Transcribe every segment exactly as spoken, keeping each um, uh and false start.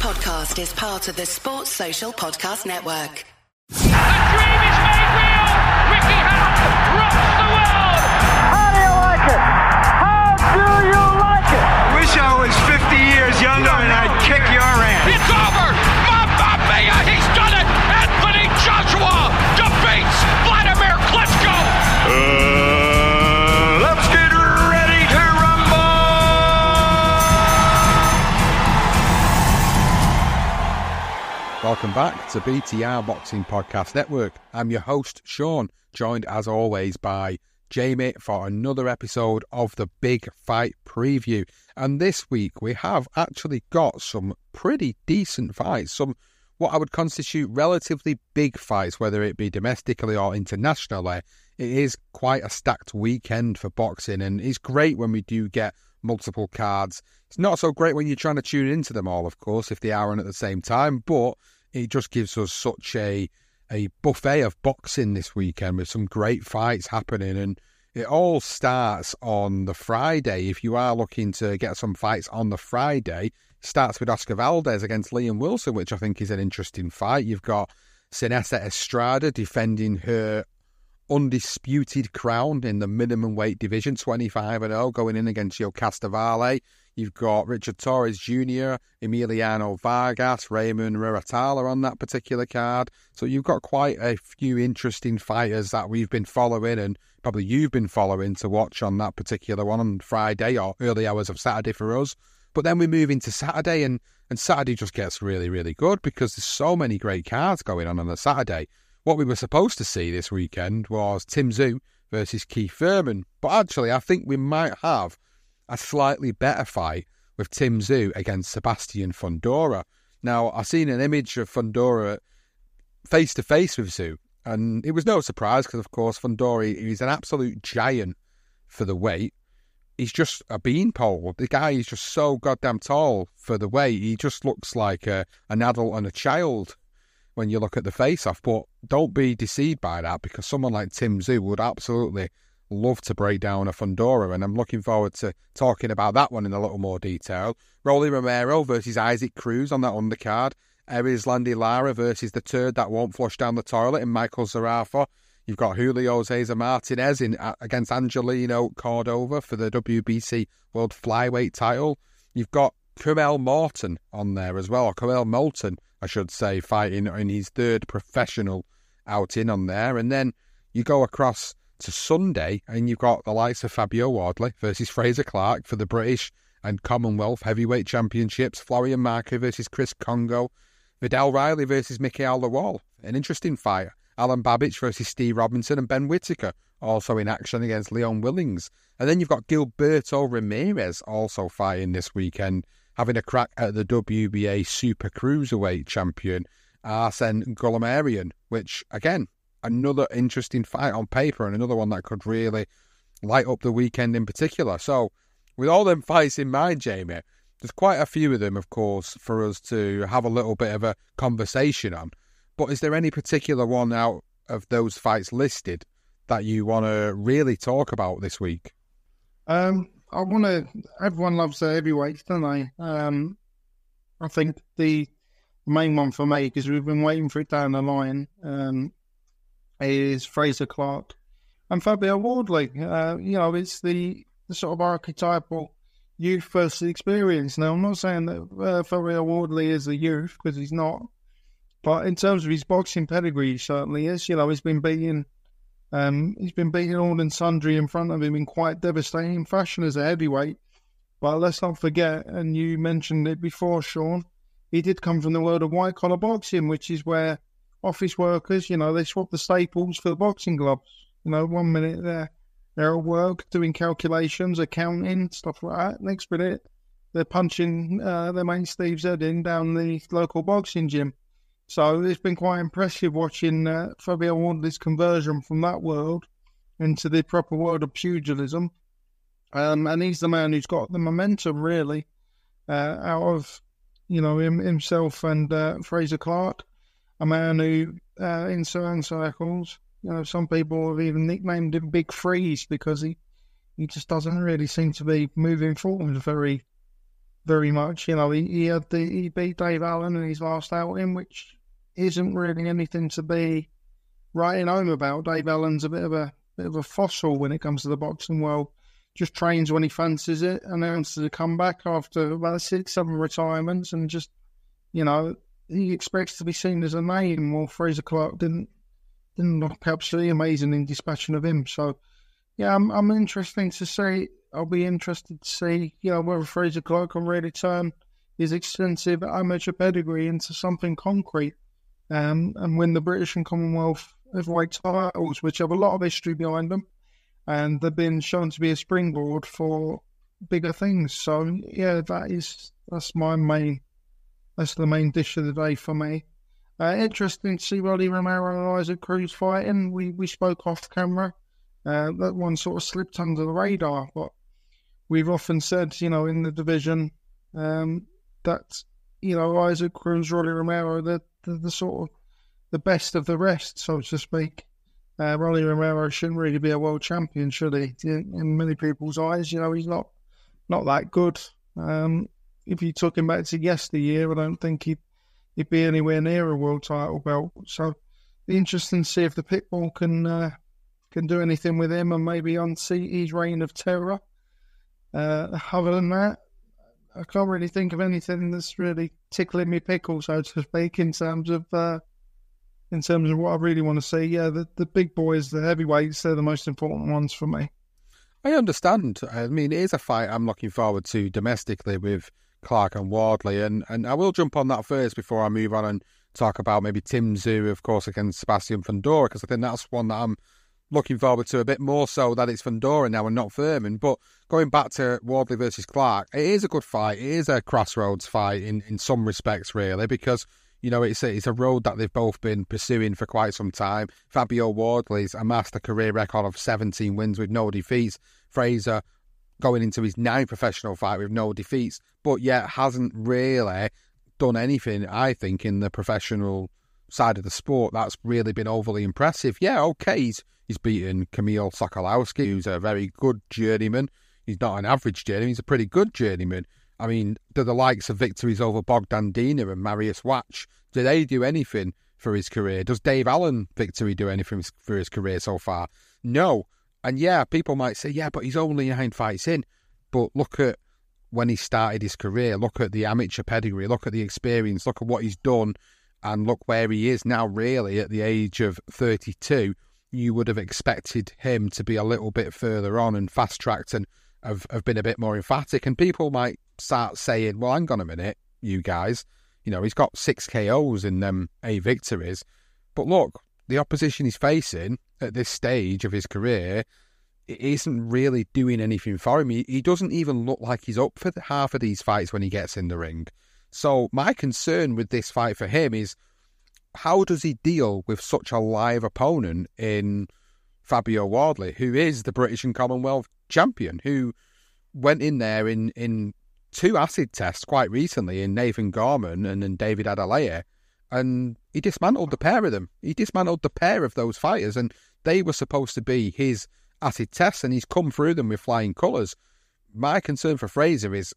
podcast is part of the Sports Social Podcast Network. A dream is made real! Ricky Hatton rocks the world! How do you like it? How do you like it? I wish I was fifty years younger and I'd kick your ass. It's over! Mamma mia! He's done it! Anthony Joshua defeats Vladimir Klitschko! Uh, let's get ready to rumble! Welcome back to B T R Boxing Podcast Network. I'm your host, Sean, joined as always by Jamie for another episode of the Big Fight Preview. And this week we have actually got some pretty decent fights, some what I would constitute relatively big fights, whether it be domestically or internationally. It is quite a stacked weekend for boxing, and it's great when we do get multiple cards. It's not so great when you're trying to tune into them all, of course, if they are on at the same time, but it just gives us such a a buffet of boxing this weekend with some great fights happening. And it all starts on the Friday. If you are looking to get some fights on the Friday, it starts with Oscar Valdez against Liam Wilson, which I think is an interesting fight. You've got Seniesa Estrada defending her undisputed crown in the minimum weight division, twenty-five and oh, going in against Yokasta Vale. You've got Richard Torres Junior, Emiliano Vargas, Raymond Ruratala on that particular card. So you've got quite a few interesting fighters that we've been following, and probably you've been following to watch on that particular one on Friday or early hours of Saturday for us. But then we move into Saturday, and, and Saturday just gets really, really good because there's so many great cards going on on the Saturday. What we were supposed to see this weekend was Tim Tszyu versus Keith Thurman. But actually, I think we might have a slightly better fight with Tim Tszyu against Sebastian Fundora. Now, I've seen an image of Fundora face-to-face with Tszyu, and it was no surprise because, of course, Fundora is an absolute giant for the weight. He's just a beanpole. The guy is just so goddamn tall for the weight. He just looks like a, an adult and a child when you look at the face-off. But don't be deceived by that, because someone like Tim Tszyu would absolutely love to break down a Fundora, and I'm looking forward to talking about that one in a little more detail. Rolly Romero versus Isaac Cruz on that undercard. Erislandy Lara versus the turd that won't flush down the toilet in Michael Zarafa. You've got Julio Cesar Martinez in, uh, against Angelino Cordova for the W B C World Flyweight title. You've got Kumel Morton on there as well, or Kumel Moulton, I should say, fighting in his third professional outing on there. And then you go across to Sunday, and you've got the likes of Fabio Wardley versus Fraser Clark for the British and Commonwealth Heavyweight Championships. Florian Marco versus Chris Congo. Vidal Riley versus Mikael Lawal, an interesting fight. Alan Babich versus Steve Robinson, and Ben Whittaker also in action against Leon Willings. And then you've got Gilberto Ramirez also fighting this weekend, having a crack at the W B A Super Cruiserweight champion Arsene Gulamarian, which, again, another interesting fight on paper, and another one that could really light up the weekend in particular. So, with all them fights in mind, Jamie, there's quite a few of them, of course, for us to have a little bit of a conversation on. But is there any particular one out of those fights listed that you want to really talk about this week? Um, I want to. Everyone loves the heavyweights, don't they? Um, I think the main one for me, because we've been waiting for it down the line, um, is Fraser Clark and Fabio Wardley. Uh, you know, it's the, the sort of archetypal youth versus experience. Now, I'm not saying that uh, Fabio Wardley is a youth, because he's not. But in terms of his boxing pedigree, he certainly is. You know, he's been beating, um, he's been beating all and sundry in front of him in quite devastating fashion as a heavyweight. But let's not forget, and you mentioned it before, Sean, he did come from the world of white-collar boxing, which is where office workers, you know, they swap the staples for the boxing gloves. You know, one minute they're, they're at work doing calculations, accounting, stuff like that. Next minute, they're punching uh, their mate Steve's head in down the local boxing gym. So it's been quite impressive watching uh, Fabio Wardley's conversion from that world into the proper world of pugilism. Um, and he's the man who's got the momentum, really, uh, out of, you know, him, himself and uh, Fraser Clark. A man who, uh, in certain circles, you know, some people have even nicknamed him Big Freeze, because he, he just doesn't really seem to be moving forward very very much. You know, he, he had the, he beat Dave Allen in his last outing, which isn't really anything to be writing home about. Dave Allen's a bit of a bit of a fossil when it comes to the boxing world. Just trains when he fancies it, announces a comeback after about six, seven retirements, and just, you know, he expects to be seen as a name. Well, Frazer Clarke didn't didn't look absolutely amazing in dispatching of him. So, yeah, I'm I'm interested to see. I'll be interested to see, you know, whether Frazer Clarke can really turn his extensive amateur pedigree into something concrete, um, and win the British and Commonwealth heavyweight titles, which have a lot of history behind them, and they've been shown to be a springboard for bigger things. So, yeah, that is that's my main, that's the main dish of the day for me. Uh, interesting to see Rolly Romero and Isaac Cruz fighting. We we spoke off camera. Uh, that one sort of slipped under the radar, but we've often said, you know, in the division, um, that, you know, Isaac Cruz, Rolly Romero, they're, they're the sort of the best of the rest, so to speak. Uh, Rolly Romero shouldn't really be a world champion, should he? In, in many people's eyes, you know, he's not not that good. Um, if you took him back to yesteryear, I don't think he'd, he'd be anywhere near a world title belt. So it'd be interesting to see if the Pitbull can uh, can do anything with him and maybe unseat his reign of terror. Uh, other than that, I can't really think of anything that's really tickling me pickle, so to speak, in terms of uh, in terms of what I really want to see. Yeah, the, the big boys, the heavyweights, they're the most important ones for me. I understand. I mean, it is a fight I'm looking forward to domestically with Clarke and Wardley, and, and I will jump on that first before I move on and talk about maybe Tim Tszyu, of course, against Sebastian Fundora, because I think that's one that I'm looking forward to a bit more so that it's Fundora now and not Furman. But going back to Wardley versus Clarke, it is a good fight. It is a crossroads fight in, in some respects, really, because, you know, it's a, it's a road that they've both been pursuing for quite some time. Fabio Wardley's amassed a career record of seventeen wins with no defeats. Frazer going into his ninth professional fight with no defeats, but yet hasn't really done anything, I think, in the professional side of the sport that's really been overly impressive. Yeah, okay, he's He's beaten Kamil Sokolowski, who's a very good journeyman. He's not an average journeyman, he's a pretty good journeyman. I mean, do the likes of victories over Bogdan Dina and Mariusz Wach, do they do anything for his career? Does Dave Allen victory do anything for his career so far? No. And yeah, people might say, yeah, but he's only nine fights in. But look at when he started his career. Look at the amateur pedigree. Look at the experience. Look at what he's done. And look where he is now, really, at the age of thirty-two. You would have expected him to be a little bit further on and fast-tracked and have, have been a bit more emphatic. And people might start saying, well, hang on a minute, you guys. You know, he's got six K Os in them eight victories. But look, the opposition he's facing at this stage of his career, it isn't really doing anything for him. He, he doesn't even look like he's up for the, half of these fights when he gets in the ring. So my concern with this fight for him is, how does he deal with such a live opponent in Fabio Wardley, who is the British and Commonwealth champion, who went in there in, in two acid tests quite recently in Nathan Gorman and in David Adeleye, and he dismantled the pair of them. He dismantled the pair of those fighters, and they were supposed to be his acid tests, and he's come through them with flying colours. My concern for Frazer is,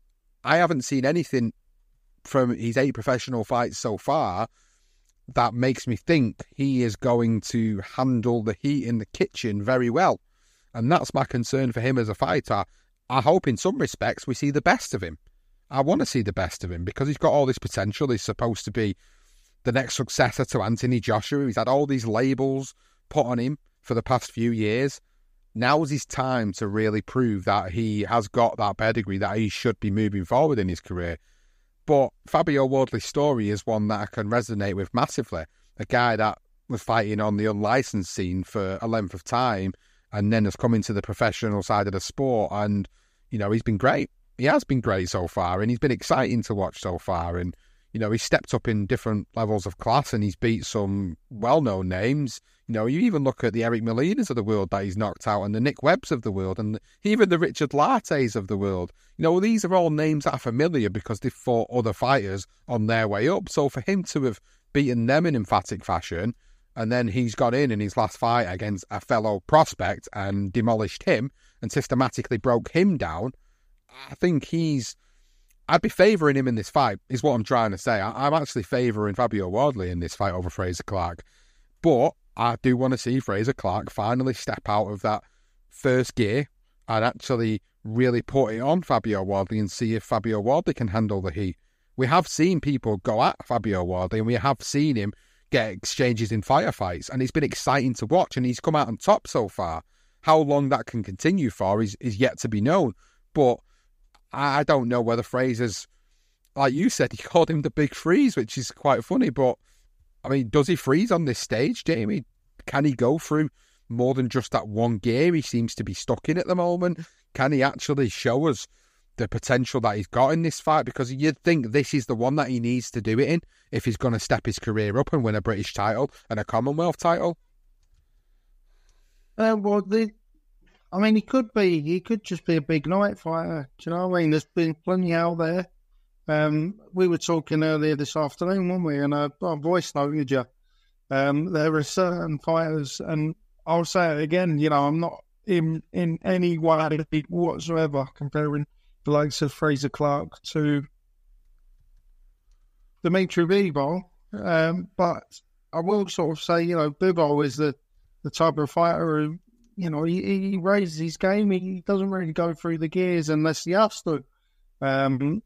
I haven't seen anything from his eight professional fights so far that makes me think he is going to handle the heat in the kitchen very well. And that's my concern for him as a fighter. I hope in some respects we see the best of him. I want to see the best of him because he's got all this potential. He's supposed to be the next successor to Anthony Joshua. He's had all these labels put on him for the past few years. Now's his time to really prove that he has got that pedigree, that he should be moving forward in his career. But Fabio Wardley's story is one that I can resonate with massively. A guy that was fighting on the unlicensed scene for a length of time and then has come into the professional side of the sport, and, you know, he's been great. He has been great so far, and he's been exciting to watch so far. And, you know, he's stepped up in different levels of class and he's beat some well-known names. You know, you even look at the Eric Molinas of the world that he's knocked out, and the Nick Webbs of the world, and even the Richard Lartes of the world. You know, these are all names that are familiar because they've fought other fighters on their way up. So for him to have beaten them in emphatic fashion, and then he's got in in his last fight against a fellow prospect and demolished him and systematically broke him down, I think he's I'd be favouring him in this fight, is what I'm trying to say. I, I'm actually favouring Fabio Wardley in this fight over Frazer Clarke. But I do want to see Frazer Clarke finally step out of that first gear and actually really put it on Fabio Wardley and see if Fabio Wardley can handle the heat. We have seen people go at Fabio Wardley, and we have seen him get exchanges in firefights, and it's been exciting to watch, and he's come out on top so far. How long that can continue for is, is yet to be known. But I don't know whether Frazer's, like you said, he called him the big freeze, which is quite funny. But, I mean, does he freeze on this stage, Jamie? Can he go through more than just that one gear he seems to be stuck in at the moment? Can he actually show us the potential that he's got in this fight? Because you'd think this is the one that he needs to do it in if he's going to step his career up and win a British title and a Commonwealth title. Uh, well, the... I mean, he could be, he could just be a big night fighter. Do you know what I mean? There's been plenty out there. Um, we were talking earlier this afternoon, weren't we? And I, I voice noted you. Um, there are certain fighters, and I'll say it again, you know, I'm not in, in any way whatsoever comparing the likes of Frazer Clarke to Dimitri Bivol. Um, but I will sort of say, you know, Bivol is the, the type of fighter who, you know, he, he raises his game. He doesn't really go through the gears unless he has to. Um,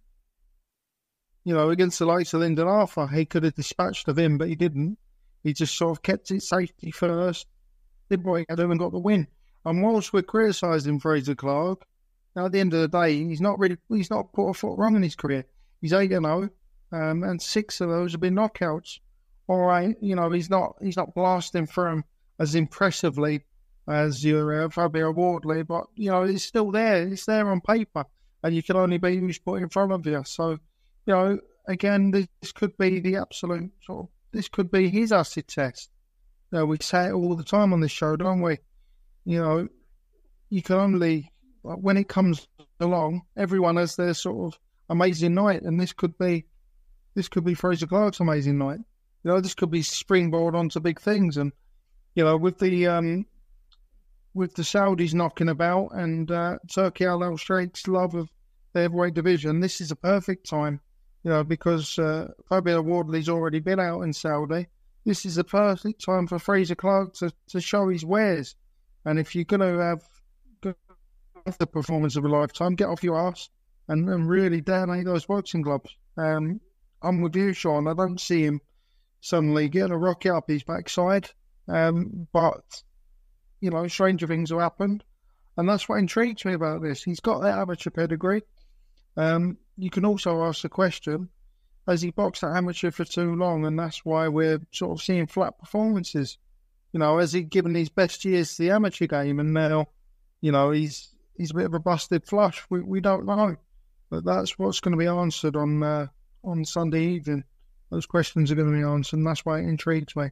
you know, against the likes of Lyndon Arthur, he could have dispatched of him, but he didn't. He just sort of kept his safety first, did what he had to and got the win. And whilst we're criticising Frazer Clarke, at the end of the day, he's not really, he's not put a foot wrong in his career. He's eight and oh, um, and six of those have been knockouts. All right, you know, he's not, he's not blasting through them as impressively as your uh, Fabio Wardley, but, you know, it's still there. It's there on paper, and you can only be who's put in front of you. So, you know, again, this could be the absolute sort of, this could be his acid test. You know, we say it all the time on this show, don't we? You know, you can only, when it comes along, everyone has their sort of amazing night, and this could be, this could be Frazer Clarke's amazing night. You know, this could be springboard onto big things, and, you know, with the, um, with the Saudis knocking about and uh, Turki Al-Sheikh's love of the heavyweight division, this is a perfect time, you know, because uh, Fabio Wardley's already been out in Saudi. This is the perfect time for Frazer Clarke to, to show his wares. And if you're going to have, have the performance of a lifetime, get off your ass and, and really damage those boxing gloves. Um, I'm with you, Sean. I don't see him suddenly getting a rocket up his backside, um, but you know, stranger things have happened. And that's what intrigues me about this. He's got that amateur pedigree. Um, you can also ask the question, has he boxed at amateur for too long? And that's why we're sort of seeing flat performances. You know, has he given his best years to the amateur game? And now, you know, he's he's a bit of a busted flush. We we don't know. But that's what's going to be answered on, uh, on Sunday evening. Those questions are going to be answered, and that's why it intrigues me.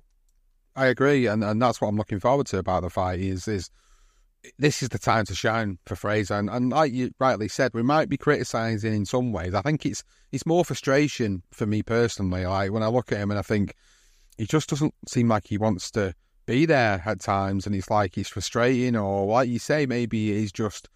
I agree, and, and that's what I'm looking forward to about the fight, is is this is the time to shine for Frazer. And, and like you rightly said, we might be criticising in some ways. I think it's it's more frustration for me personally. Like when I look at him and I think he just doesn't seem like he wants to be there at times, and it's like he's frustrating, or like you say, maybe he's just,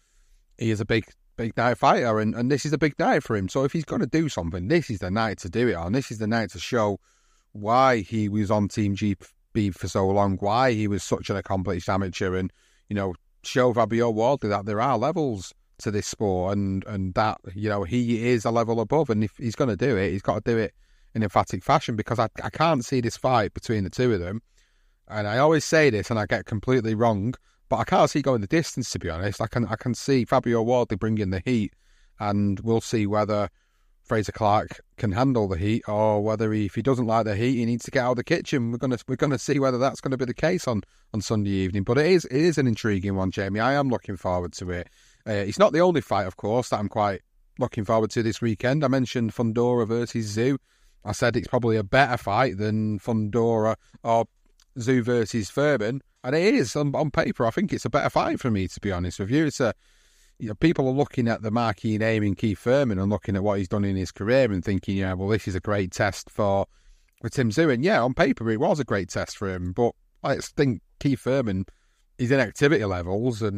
he is a big, big night fighter, and, and this is a big night for him. So if he's going to do something, this is the night to do it on. This is the night to show why he was on Team G B for so long, why he was such an accomplished amateur, and, you know, show Fabio Wardley that there are levels to this sport, and, and that, you know, he is a level above, and if he's going to do it, he's got to do it in emphatic fashion, because I, I can't see this fight between the two of them, and I always say this and I get completely wrong, but I can't see going the distance, to be honest. I can I can see Fabio Wardley bringing the heat, and we'll see whether Frazer Clarke can handle the heat, or whether he, if he doesn't like the heat, he needs to get out of the kitchen. We're gonna we're gonna see whether that's going to be the case on, on Sunday evening. But it is it is an intriguing one, Jamie. I am looking forward to it. Uh, it's not the only fight, of course, that I'm quite looking forward to this weekend. I mentioned Fundora versus Tszyu. I said it's probably a better fight than Fundora or Tszyu versus Furman, and it is on, on paper. I think it's a better fight for me, to be honest with you. It's a You know, people are looking at the marquee name in Keith Thurman and looking at what he's done in his career and thinking, yeah, well, this is a great test for, for Tim Tszyu. And yeah, on paper, it was a great test for him. But I think Keith Thurman, he's in activity levels, and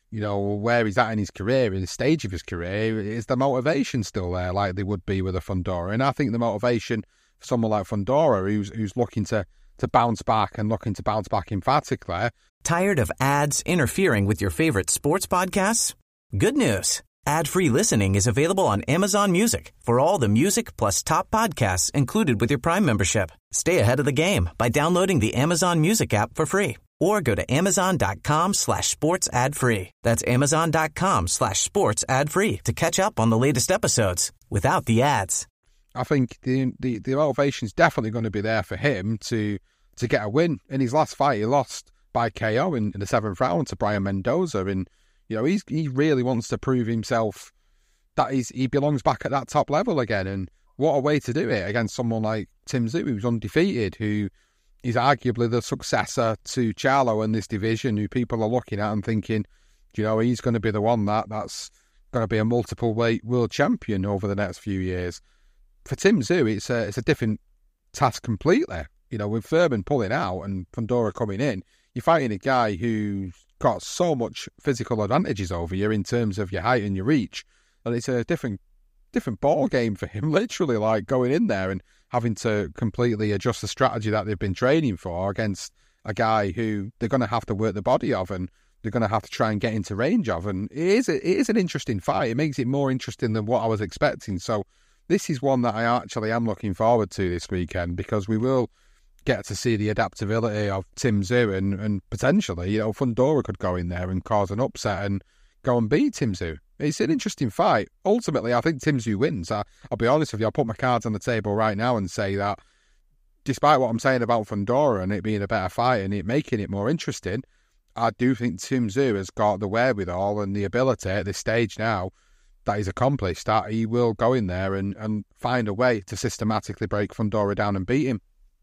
you know, where he's at in his career, in the stage of his career, is the motivation still there like they would be with a Fundora? And I think the motivation for someone like Fundora, who's who's looking to, to bounce back and looking to bounce back emphatically. Tired of ads interfering with your favorite sports podcasts? Good news. Ad-free listening is available on Amazon Music for all the music plus top podcasts included with your Prime membership. Stay ahead of the game by downloading the Amazon Music app for free or go to amazon.com slash sports ad free. That's amazon.com slash sports ad free to catch up on the latest episodes without the ads. I think the the, the motivation is definitely going to be there for him to to get a win. In his last fight, he lost by K O in, in the seventh round to Brian Mendoza, and you know, he's, he really wants to prove himself that he's, he belongs back at that top level again. And what a way to do it against someone like Tim Tszyu, who's undefeated, who is arguably the successor to Charlo in this division, who people are looking at and thinking, you know, he's going to be the one that that's going to be a multiple weight world champion over the next few years. For Tim Tszyu, it's a, it's a different task completely. You know, with Thurman pulling out and Fundora coming in, you're fighting a guy who's got so much physical advantages over you in terms of your height and your reach, and it's a different different ball game for him, literally, like going in there and having to completely adjust the strategy that they've been training for against a guy who they're going to have to work the body of and they're going to have to try and get into range of. And it is, a, it is an interesting fight. It makes it more interesting than what I was expecting. So this is one that I actually am looking forward to this weekend, because we will get to see the adaptability of Tim Tszyu, and, and potentially, you know, Fundora could go in there and cause an upset and go and beat Tim Tszyu. It's an interesting fight. Ultimately, I think Tim Tszyu wins. I, I'll be honest with you, I'll put my cards on the table right now and say that despite what I'm saying about Fundora and it being a better fight and it making it more interesting, I do think Tim Tszyu has got the wherewithal and the ability at this stage now that he's accomplished, that he will go in there and, and find a way to systematically break Fundora down and beat him.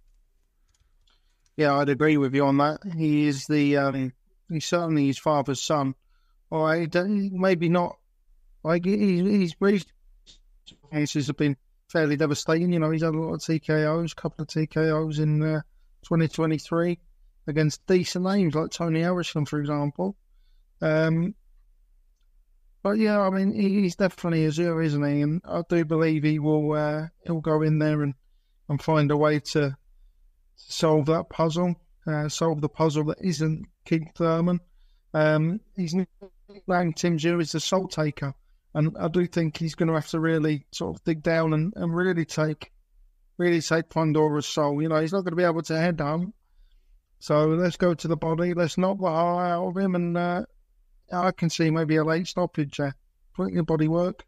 Yeah, I'd agree with you on that. He is the, um, he's certainly his father's son. All right, maybe not, like, he's, his experiences have been fairly devastating. You know, he's had a lot of T K Os, a couple of T K Os in uh, twenty twenty-three against decent names like Tony Harrison, for example. Um, but yeah, I mean, he's definitely a zero, isn't he? And I do believe he will, uh, he'll go in there and, and find a way to solve that puzzle, uh, solve the puzzle that isn't Keith Thurman. Um, he's named Tim Tszyu as the soul taker, and I do think he's going to have to really sort of dig down and, and really take, really take Fundora's soul. You know, he's not going to be able to head hunt, so let's go to the body. Let's knock the heart out of him, and uh, I can see maybe a late stoppage there. Put your body work,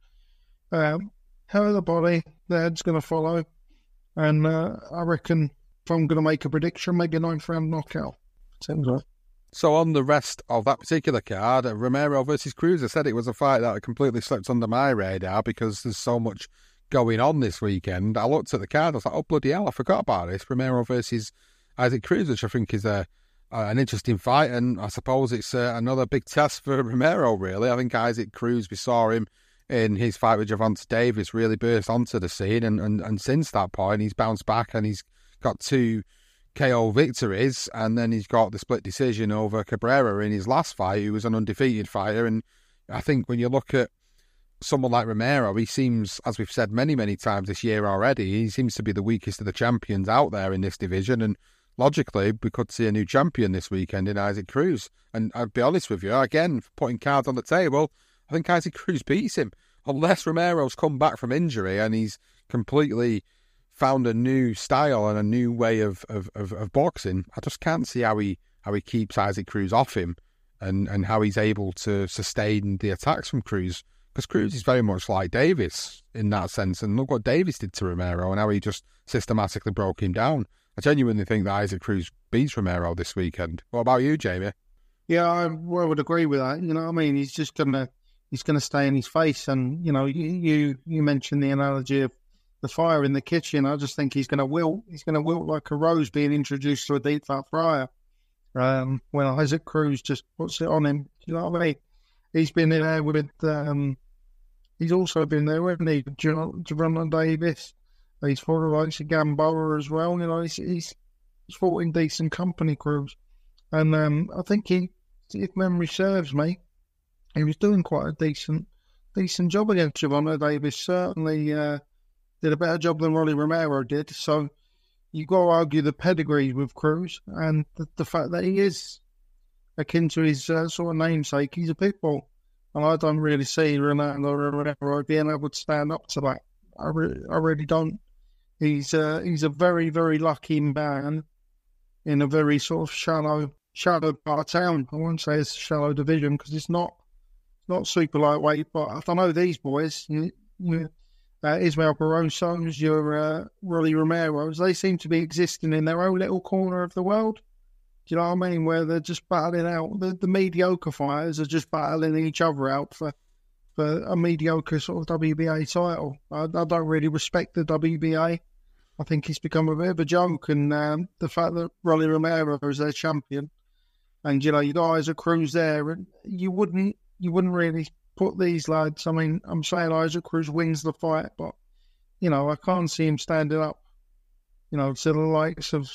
um, hurt the body, the head's going to follow, and uh, I reckon, if I'm going to make a prediction, maybe a ninth round knockout. Seems right. So on the rest of that particular card, Romero versus Cruz, I said it was a fight that completely slipped under my radar because there's so much going on this weekend. I looked at the card, I was like, oh, bloody hell, I forgot about this. Romero versus Isaac Cruz, which I think is a, a an interesting fight, and I suppose it's uh, another big test for Romero, really. I think Isaac Cruz, we saw him in his fight with Gervonta Davis, really burst onto the scene, and, and, and since that point, he's bounced back and he's got two K O victories, and then he's got the split decision over Cabrera in his last fight, who was an undefeated fighter. And I think when you look at someone like Romero, he seems, as we've said many, many times this year already, he seems to be the weakest of the champions out there in this division. And logically, we could see a new champion this weekend in Isaac Cruz. And I'll be honest with you, again, putting cards on the table, I think Isaac Cruz beats him. Unless Romero's come back from injury and he's completely found a new style and a new way of, of, of, of boxing, I just can't see how he how he keeps Isaac Cruz off him, and, and how he's able to sustain the attacks from Cruz. Because Cruz is very much like Davis in that sense, and look what Davis did to Romero and how he just systematically broke him down. I genuinely think that Isaac Cruz beats Romero this weekend. What about you, Jamie? Yeah, I well, would agree with that. You know what I mean? He's just gonna he's gonna stay in his face, and you know, you you, you mentioned the analogy of the fire in the kitchen. I just think he's going to wilt. He's going to wilt like a rose being introduced to a deep fat fryer. Um, when Isaac Cruz just puts it on him, you know what I mean? He's been in there with. Um, he's also been there, hasn't he? Gervonta Davis. He's fought like Gamboa as well. You know, he's he's, he's fought in decent company, Cruz. And um, I think he, if memory serves me, he was doing quite a decent decent job against Gervonta Davis. Certainly uh, did a better job than Rolly Romero did. So you've got to argue the pedigree with Cruz and the, the fact that he is akin to his uh, sort of namesake. He's a pit bull. And I don't really see Ronaldo Romero being able to stand up to that. I, re- I really don't. He's uh, he's a very, very lucky man in a very sort of shallow shallow part of town. I won't say it's a shallow division because it's not not super lightweight, but I don't know these boys. You, you, uh, Ismael Barroso's, your uh, Rolly Romero's, they seem to be existing in their own little corner of the world. Do you know what I mean? Where they're just battling out. The, the mediocre fighters are just battling each other out for, for a mediocre sort of W B A title. I, I don't really respect the W B A. I think it's become a bit of a joke. And um, the fact that Rolly Romero is their champion, and you know, you got Isaac Cruz there, and you wouldn't you wouldn't really put these lads. I mean, I'm saying Isaac Cruz wins the fight, but you know, I can't see him standing up, you know, to the likes of,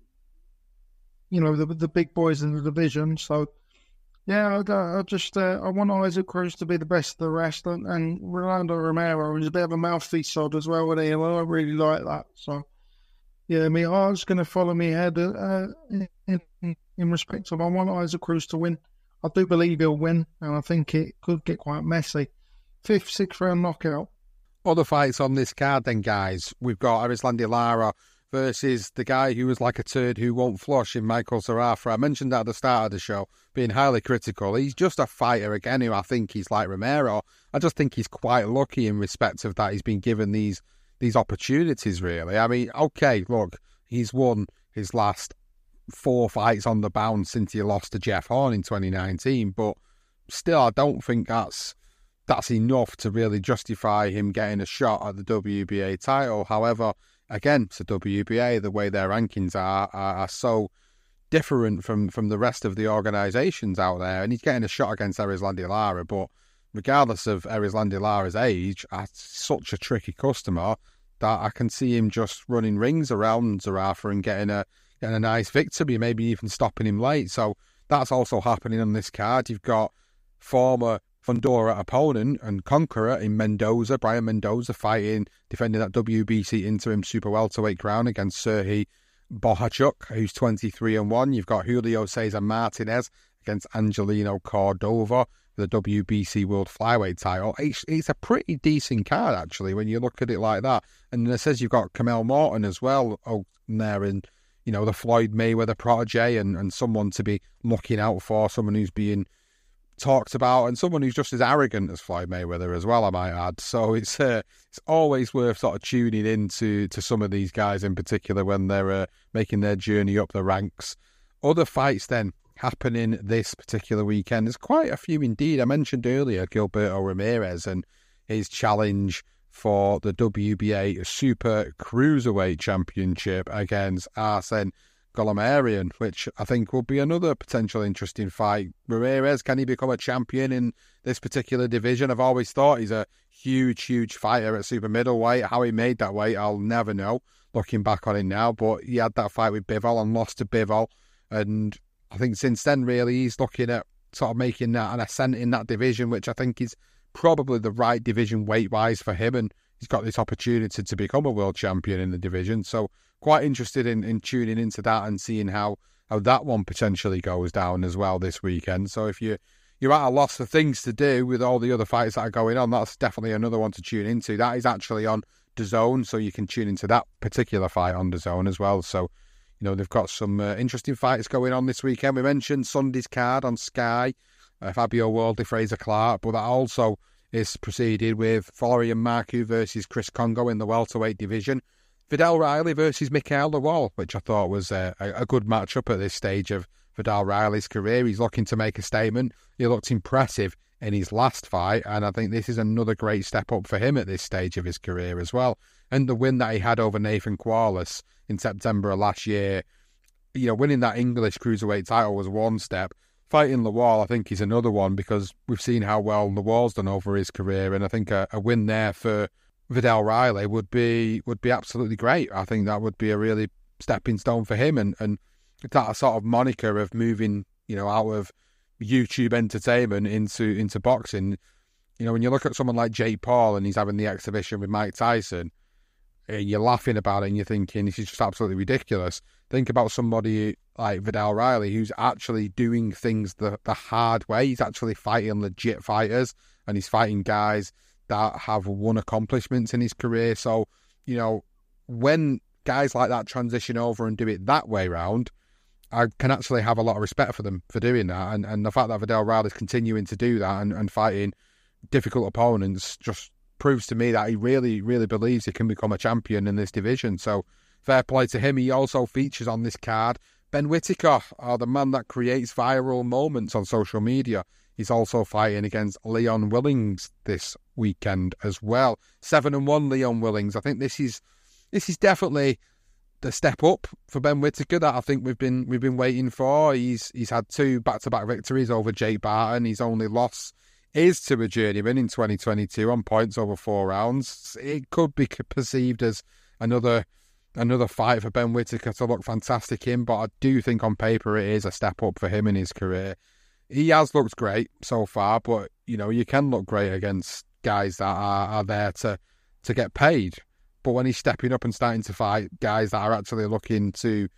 you know, the the big boys in the division. So, yeah, I, I just uh, I want Isaac Cruz to be the best of the rest, and, and Rolando Romero is a bit of a mouthy sod as well with him. I really like that. So, yeah, my heart's going to follow me head uh, in, in, in respect of I want Isaac Cruz to win. I do believe he'll win, and I think it could get quite messy. Fifth, sixth round knockout. Other fights on this card then, guys. We've got Erislandy Lara versus the guy who was like a turd who won't flush in Michael Zerafa. I mentioned that at the start of the show, being highly critical. He's just a fighter again who I think he's like Romero. I just think he's quite lucky in respect of that he's been given these these opportunities, really. I mean, okay, look, he's won his last four fights on the bounce since he lost to Jeff Horn in twenty nineteen, but still I don't think that's that's enough to really justify him getting a shot at the W B A title. However, again, it's the W B A, the way their rankings are, are, are so different from, from the rest of the organisations out there, and he's getting a shot against Erislandy Lara, but regardless of Erislandy Lara's age, I'm such a tricky customer that I can see him just running rings around Zerafa and getting a getting a nice victory, maybe even stopping him late. So that's also happening on this card. You've got former Fundora opponent and conqueror in Mendoza, Brian Mendoza, fighting, defending that W B C interim super welterweight crown against Serhii Bohachuk, who's twenty-three and one. You've got Julio Cesar Martinez against Angelino Cordova for the W B C World Flyweight title. It's, it's a pretty decent card, actually, when you look at it like that. And it says you've got Kamel Morton as well out there, and you know, the Floyd Mayweather protege, and, and someone to be looking out for, someone who's being talked about, and someone who's just as arrogant as Floyd Mayweather as well, I might add. So it's uh, it's always worth sort of tuning in to, to some of these guys in particular when they're uh, making their journey up the ranks. Other fights then happening this particular weekend. There's quite a few indeed. I mentioned earlier Gilberto Ramirez and his challenge for the W B A Super Cruiserweight Championship against Arsen Golomarian, which I think will be another potential interesting fight. Ramirez, can he become a champion in this particular division? I've always thought he's a huge, huge fighter at super middleweight. How he made that weight, I'll never know, looking back on it now. But he had that fight with Bivol and lost to Bivol. And I think since then, really, he's looking at sort of making that an ascent in that division, which I think is probably the right division weight-wise for him. And he's got this opportunity to become a world champion in the division. So quite interested in, in tuning into that and seeing how, how that one potentially goes down as well this weekend. So if you, you're at a loss for things to do with all the other fights that are going on, that's definitely another one to tune into. That is actually on DAZN, so you can tune into that particular fight on DAZN as well. So, you know, they've got some uh, interesting fights going on this weekend. We mentioned Sunday's card on Sky, uh, Fabio Wardley, Fraser Clark, but that also is preceded with Florian Marcoux versus Chris Kongo in the welterweight division. Vidal Riley versus Mikael Lawal, which I thought was a, a good matchup at this stage of Vidal Riley's career. He's looking to make a statement. He looked impressive in his last fight, and I think this is another great step up for him at this stage of his career as well. And the win that he had over Nathan Qualis in September of last year, you know, winning that English cruiserweight title was one step. Fighting Lawal, I think, is another one, because we've seen how well Lawal's done over his career, and I think a, a win there for Vidal Riley would be would be absolutely great. I think that would be a really stepping stone for him, and, and that sort of moniker of moving, you know, out of YouTube entertainment into into boxing. You know, when you look at someone like Jake Paul and he's having the exhibition with Mike Tyson, and you're laughing about it and you're thinking, this is just absolutely ridiculous. Think about somebody like Vidal Riley, who's actually doing things the, the hard way. He's actually fighting legit fighters, and he's fighting guys that have won accomplishments in his career. So, you know, when guys like that transition over and do it that way round, I can actually have a lot of respect for them for doing that. And, and the fact that Vidal Riley's continuing to do that and, and fighting difficult opponents just proves to me that he really, really believes he can become a champion in this division. So fair play to him. He also features on this card Ben Whittaker, uh, the man that creates viral moments on social media. He's also fighting against Leon Willings this weekend as well. Seven and one, Leon Willings. I think this is this is definitely the step up for Ben Whittaker that I think we've been we've been waiting for. He's he's had two back to back victories over Jake Barton. His only loss is to a journeyman in twenty twenty-two on points over four rounds. It could be perceived as another another fight for Ben Whittaker to look fantastic in, but I do think on paper it is a step up for him in his career. He has looked great so far, but you know, you can look great against guys that are, are there to to get paid. But when he's stepping up and starting to fight guys that are actually looking to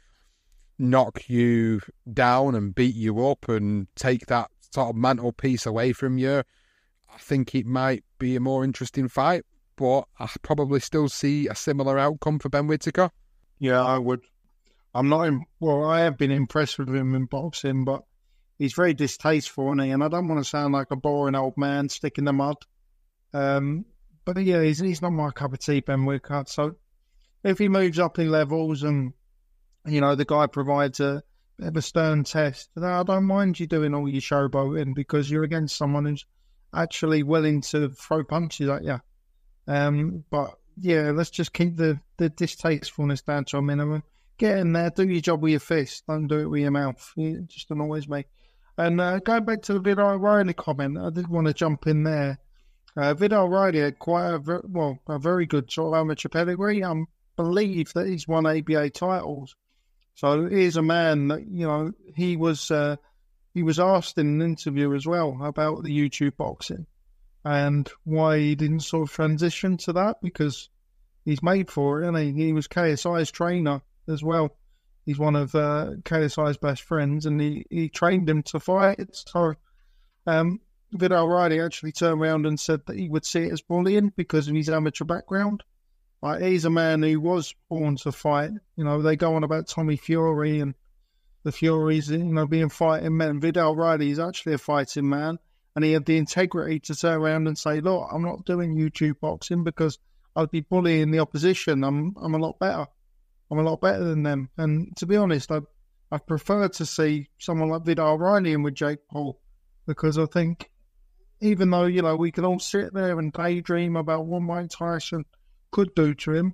knock you down and beat you up and take that sort of mental piece away from you, I think it might be a more interesting fight, but I probably still see a similar outcome for Ben Whittaker. Yeah, I would. I'm not, in, well, I have been impressed with him in boxing, but he's very distasteful, isn't he? And I don't want to sound like a boring old man stick in the mud. Um, but yeah, he's, he's not my cup of tea, Ben Whittaker. So if he moves up in levels and, you know, the guy provides a bit of a stern test, I don't mind you doing all your showboating because you're against someone who's actually willing to throw punches at you. Um, but yeah, let's just keep the, the distastefulness down to a minimum. Get in there, do your job with your fist, don't do it with your mouth. It just annoys me. And uh, going back to the Vidal Riley comment, I did want to jump in there. Uh, Vidal Riley had quite a, ver- well, a very good sort of amateur pedigree. I believe that he's won A B A titles. So here's a man that, you know, he was uh, he was asked in an interview as well about the YouTube boxing and why he didn't sort of transition to that, because he's made for it, and he? he was K S I's trainer as well. He's one of uh, K S I's best friends, and he, he trained him to fight. So um, Vidal Riley actually turned around and said that he would see it as bullying because of his amateur background. Like, he's a man who was born to fight. You know, they go on about Tommy Fury and the Furies, you know, being fighting men. Vidal Riley is actually a fighting man, and he had the integrity to turn around and say, look, I'm not doing YouTube boxing because I'd be bullying the opposition. I'm I'm a lot better. I'm a lot better than them. And to be honest, I I prefer to see someone like Vidal Riley in with Jake Paul, because I think even though, you know, we can all sit there and daydream about what Mike Tyson could do to him,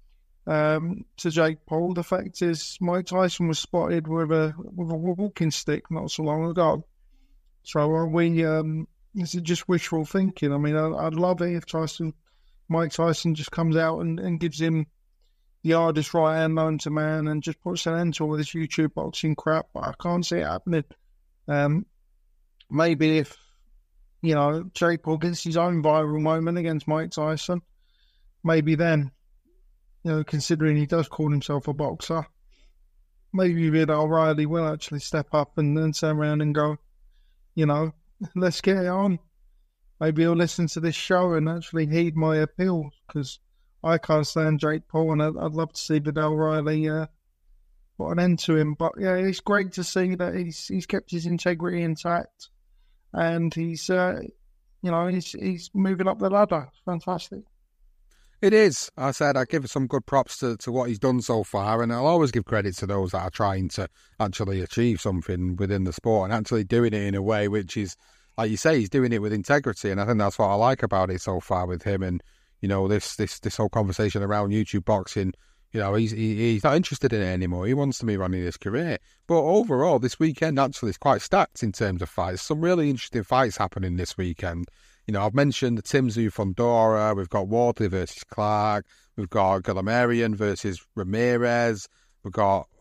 um, to Jake Paul, the fact is Mike Tyson was spotted with a with a walking stick not so long ago. So are we, um, this is just wishful thinking. I mean, I, I'd love it if Tyson, Mike Tyson just comes out and, and gives him the hardest right hand known to man and just puts an end to all this YouTube boxing crap, but I can't see it happening. Um, maybe if, you know, Jake Paul gets his own viral moment against Mike Tyson, maybe then, you know, considering he does call himself a boxer, maybe Vidal Riley will actually step up and then turn around and go, you know, let's get it on. Maybe he'll listen to this show and actually heed my appeal, because I can't stand Jake Paul, and I'd, I'd love to see Vidal Riley uh, put an end to him. But yeah, it's great to see that he's he's kept his integrity intact, and he's uh, you know he's he's moving up the ladder. It's fantastic. It is. I said I give some good props to, to what he's done so far, and I'll always give credit to those that are trying to actually achieve something within the sport and actually doing it in a way which is, like you say, he's doing it with integrity, and I think that's what I like about it so far with him. And you know, this this this whole conversation around YouTube boxing, you know, he's he, he's not interested in it anymore. He wants to move on in his career. But overall, this weekend actually is quite stacked in terms of fights. Some really interesting fights happening this weekend. You know, I've mentioned the Tim Tszyu Fundora. We've got Wardley versus Clark. We've got Guillemarian versus Ramirez. We've got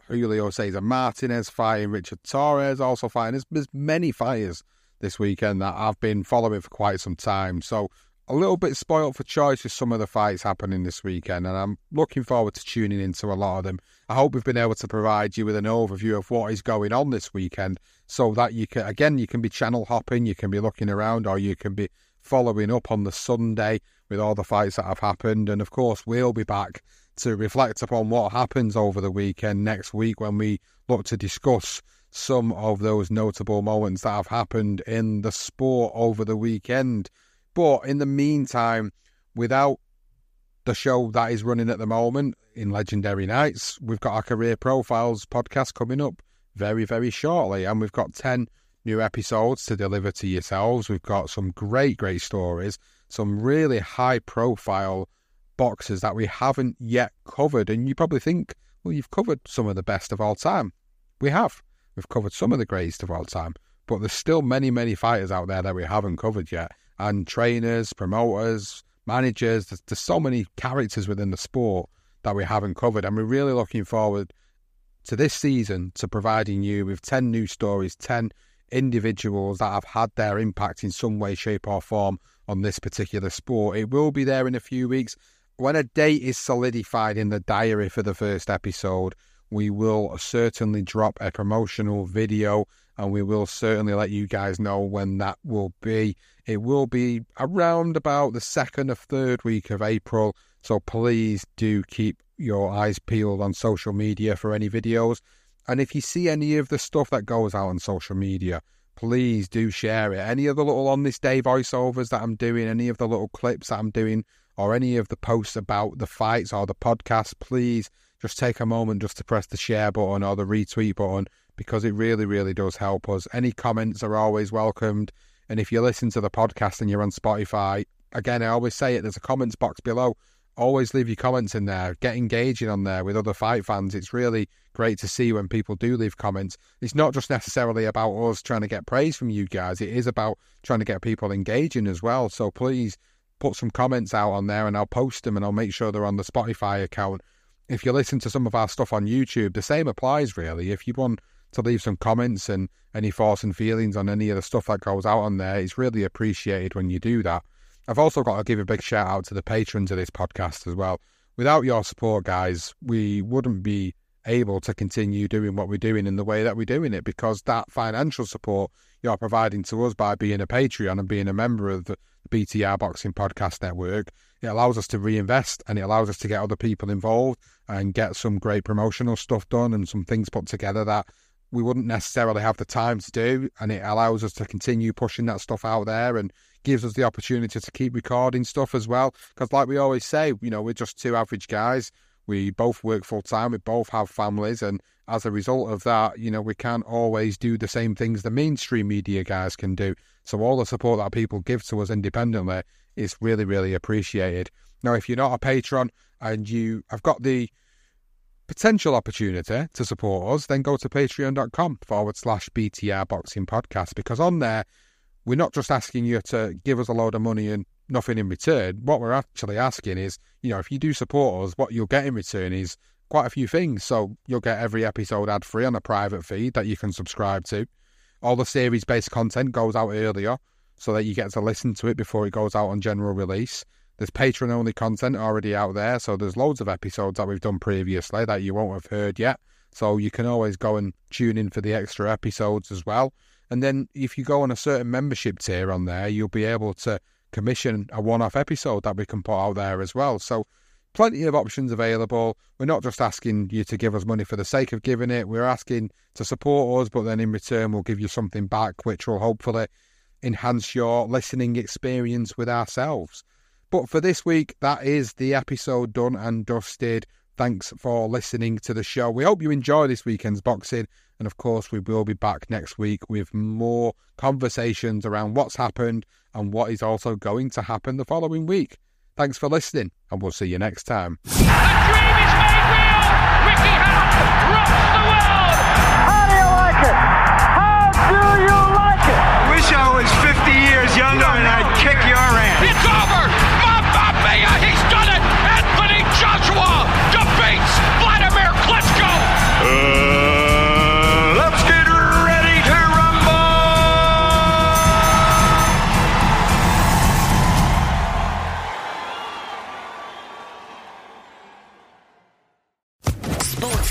Julio Cesar Martinez fighting, Richard Torres also fighting. There's, there's many fighters this weekend that I've been following for quite some time. So a little bit spoiled for choice with some of the fights happening this weekend, and I'm looking forward to tuning into a lot of them. I hope we've been able to provide you with an overview of what is going on this weekend so that you can, again, you can be channel hopping, you can be looking around, or you can be following up on the Sunday with all the fights that have happened. And of course, we'll be back to reflect upon what happens over the weekend next week when we look to discuss some of those notable moments that have happened in the sport over the weekend. But in the meantime, without the show that is running at the moment in Legendary Nights, we've got our Career Profiles podcast coming up very, very shortly. And we've got ten new episodes to deliver to yourselves. We've got some great, great stories, some really high-profile boxers that we haven't yet covered. And you probably think, well, you've covered some of the best of all time. We have. We've covered some of the greatest of all time. But there's still many, many fighters out there that we haven't covered yet. And trainers, promoters, managers, there's, there's so many characters within the sport that we haven't covered. And we're really looking forward to this season to providing you with ten new stories, ten individuals that have had their impact in some way, shape or form on this particular sport. It will be there in a few weeks. When a date is solidified in the diary for the first episode, we will certainly drop a promotional video, and we will certainly let you guys know when that will be. It will be around about the second or third week of April, so please do keep your eyes peeled on social media for any videos. And if you see any of the stuff that goes out on social media, please do share it. Any of the little On This Day voiceovers that I'm doing, any of the little clips that I'm doing, or any of the posts about the fights or the podcast, please just take a moment just to press the share button or the retweet button, because it really, really does help us. Any comments are always welcomed. And if you listen to the podcast and you're on Spotify, again, I always say it, there's a comments box below. Always leave your comments in there. Get engaging on there with other fight fans. It's really great to see when people do leave comments. It's not just necessarily about us trying to get praise from you guys. It is about trying to get people engaging as well. So please put some comments out on there and I'll post them and I'll make sure they're on the Spotify account. If you listen to some of our stuff on YouTube, the same applies really. If you want to leave some comments and any thoughts and feelings on any of the stuff that goes out on there, it's really appreciated when you do that. I've also got to give a big shout out to the patrons of this podcast as well. Without your support, guys, we wouldn't be able to continue doing what we're doing in the way that we're doing it, because that financial support you're providing to us by being a Patreon and being a member of the B T R Boxing Podcast Network, it allows us to reinvest and it allows us to get other people involved and get some great promotional stuff done and some things put together that we wouldn't necessarily have the time to do, and it allows us to continue pushing that stuff out there and gives us the opportunity to keep recording stuff as well. Because like we always say, you know, we're just two average guys. We both work full time, we both have families, and as a result of that, you know, we can't always do the same things the mainstream media guys can do. So all the support that people give to us independently is really, really appreciated. Now, if you're not a patron and you have got the potential opportunity to support us, then go to patreon.com forward slash BTR Boxing Podcast, because on there, we're not just asking you to give us a load of money and nothing in return. What we're actually asking is, you know, if you do support us, what you'll get in return is quite a few things. So you'll get every episode ad-free on a private feed that you can subscribe to. All the series-based content goes out earlier so that you get to listen to it before it goes out on general release. There's Patreon-only content already out there, so there's loads of episodes that we've done previously that you won't have heard yet. So you can always go and tune in for the extra episodes as well. And then if you go on a certain membership tier on there, you'll be able to commission a one-off episode that we can put out there as well. So plenty of options available. We're not just asking you to give us money for the sake of giving it. We're asking to support us, but then in return we'll give you something back, which will hopefully enhance your listening experience with ourselves. But for this week, that is the episode done and dusted. Thanks for listening to the show. We hope you enjoy this weekend's boxing. And of course, we will be back next week with more conversations around what's happened and what is also going to happen the following week. Thanks for listening, and we'll see you next time. The dream is made real. Ricky Hatton rocks the world. How do you like it? How do you like it? Wish I was fifty years younger and I'd kick your ass. It's over. Mamma mia, he's done it. Anthony Joshua defeats Vladimir Klitschko. Uh.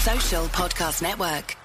Social Podcast Network.